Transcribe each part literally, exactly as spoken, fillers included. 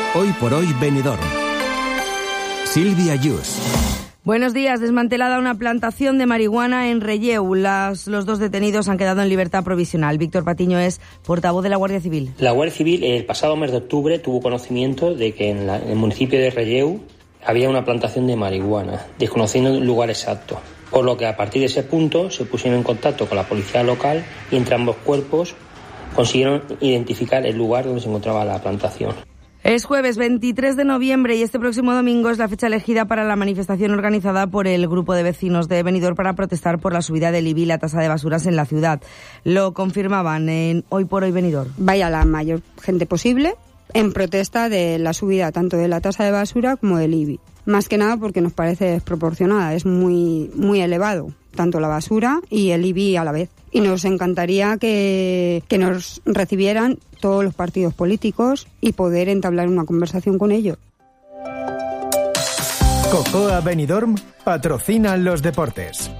Hoy por hoy Benidorm. Silvia Yus. Buenos días. Desmantelada una plantación de marihuana en Relleu. Las, los dos detenidos han quedado en libertad provisional. Víctor Patiño es portavoz de la Guardia Civil. La Guardia Civil el pasado mes de octubre tuvo conocimiento de que en, la, en el municipio de Relleu había una plantación de marihuana, desconociendo el lugar exacto. Por lo que a partir de ese punto se pusieron en contacto con la policía local y entre ambos cuerpos consiguieron identificar el lugar donde se encontraba la plantación. Es jueves veintitrés de noviembre y este próximo domingo es la fecha elegida para la manifestación organizada por el grupo de vecinos de Benidorm para protestar por la subida del I B I y la tasa de basuras en la ciudad. Lo confirmaban en Hoy por Hoy Benidorm. Vaya la mayor gente posible en protesta de la subida tanto de la tasa de basura como del I B I. Más que nada porque nos parece desproporcionada, es muy, muy elevado, tanto la basura y el I B I a la vez. Y nos encantaría que, que nos recibieran todos los partidos políticos y poder entablar una conversación con ellos. Cocoa Benidorm patrocina los deportes.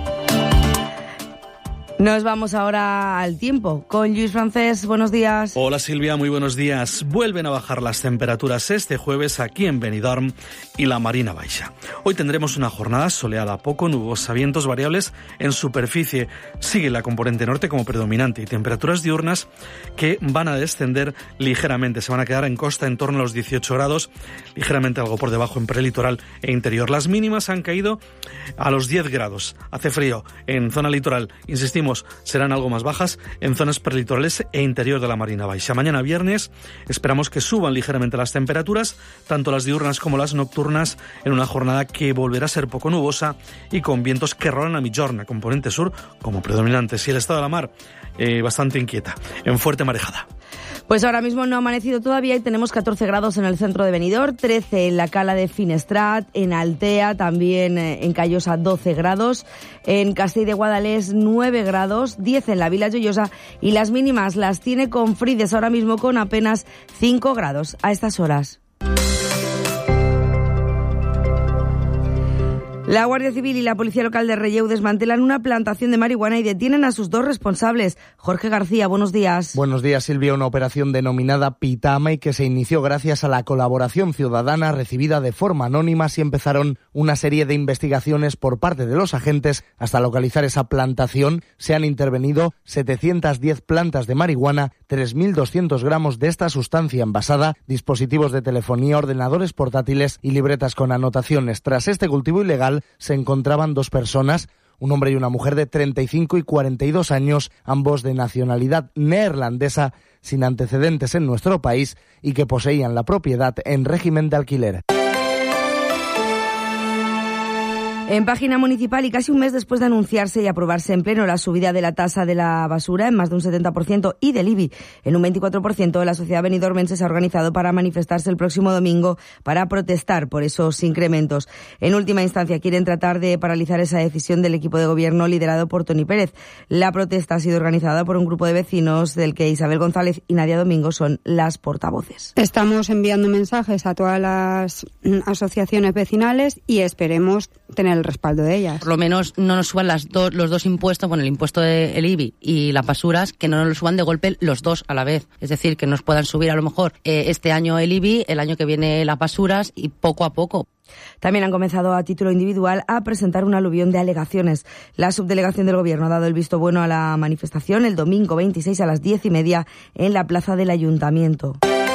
Nos vamos ahora al tiempo con Luis Francés. Buenos días. Hola Silvia, muy buenos días. Vuelven a bajar las temperaturas este jueves aquí en Benidorm y la Marina Baixa. Hoy tendremos una jornada soleada, poco nubosa, vientos variables en superficie. Sigue la componente norte como predominante y temperaturas diurnas que van a descender ligeramente. Se van a quedar en costa en torno a los dieciocho grados, ligeramente algo por debajo en prelitoral e interior. Las mínimas han caído a los diez grados. Hace frío en zona litoral, insistimos, serán algo más bajas en zonas prelitorales e interior de la Marina Baixa. Mañana viernes esperamos que suban ligeramente las temperaturas, tanto las diurnas como las nocturnas, en una jornada que volverá a ser poco nubosa y con vientos que rolan a migjorn, componente sur como predominantes. Y el estado de la mar eh, bastante inquieta, en fuerte marejada. Pues ahora mismo no ha amanecido todavía y tenemos catorce grados en el centro de Benidorm, trece en la Cala de Finestrat, en Altea, también en Callosa doce grados, en Castell de Guadalest nueve grados, diez en la Vila Joiosa y las mínimas las tiene Confrides ahora mismo con apenas cinco grados a estas horas. La Guardia Civil y la Policía Local de Relleu desmantelan una plantación de marihuana y detienen a sus dos responsables. Jorge García, buenos días. Buenos días, Silvia. Una operación denominada Pitama y que se inició gracias a la colaboración ciudadana recibida de forma anónima. Así empezaron una serie de investigaciones por parte de los agentes hasta localizar esa plantación. Se han intervenido setecientas diez plantas de marihuana, tres mil doscientos gramos de esta sustancia envasada, dispositivos de telefonía, ordenadores portátiles y libretas con anotaciones. Tras este cultivo ilegal se encontraban dos personas, un hombre y una mujer de treinta y cinco y cuarenta y dos años, ambos de nacionalidad neerlandesa, sin antecedentes en nuestro país y que poseían la propiedad en régimen de alquiler. En página municipal y casi un mes después de anunciarse y aprobarse en pleno la subida de la tasa de la basura en más de un setenta por ciento y del I B I en un veinticuatro por ciento, la sociedad benidormense se ha organizado para manifestarse el próximo domingo para protestar por esos incrementos. En última instancia quieren tratar de paralizar esa decisión del equipo de gobierno liderado por Toni Pérez. La protesta ha sido organizada por un grupo de vecinos del que Isabel González y Nadia Domingo son las portavoces. Estamos enviando mensajes a todas las asociaciones vecinales y esperemos tener el respaldo de ellas. Por lo menos no nos suban las do, los dos impuestos, bueno, el impuesto del I B I y las basuras, que no nos lo suban de golpe los dos a la vez. Es decir, que nos puedan subir a lo mejor eh, este año el I B I, el año que viene las basuras y poco a poco. También han comenzado a título individual a presentar un aluvión de alegaciones. La subdelegación del Gobierno ha dado el visto bueno a la manifestación el domingo veintiséis a las diez y media en la plaza del Ayuntamiento.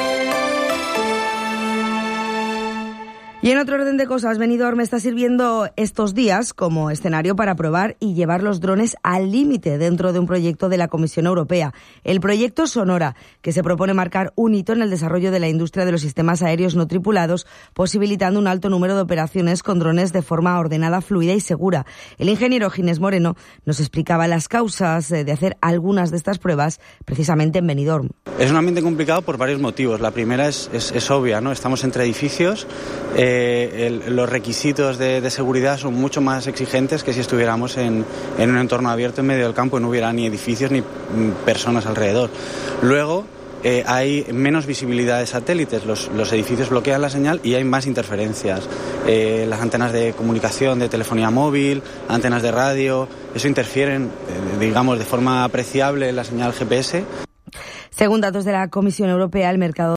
Y en otro orden de cosas, Benidorm está sirviendo estos días como escenario para probar y llevar los drones al límite dentro de un proyecto de la Comisión Europea. El proyecto Sonora, que se propone marcar un hito en el desarrollo de la industria de los sistemas aéreos no tripulados, posibilitando un alto número de operaciones con drones de forma ordenada, fluida y segura. El ingeniero Ginés Moreno nos explicaba las causas de hacer algunas de estas pruebas precisamente en Benidorm. Es un ambiente complicado por varios motivos. La primera es, es, es obvia, ¿no? Estamos entre edificios. Eh, el, los requisitos de, de seguridad son mucho más exigentes que si estuviéramos en, en un entorno abierto en medio del campo y no hubiera ni edificios ni personas alrededor. Luego, eh, hay menos visibilidad de satélites, los, los edificios bloquean la señal y hay más interferencias. Eh, las antenas de comunicación, de telefonía móvil, antenas de radio, eso interfieren, eh, digamos, de forma apreciable en la señal G P S. Según datos de la Comisión Europea, el mercado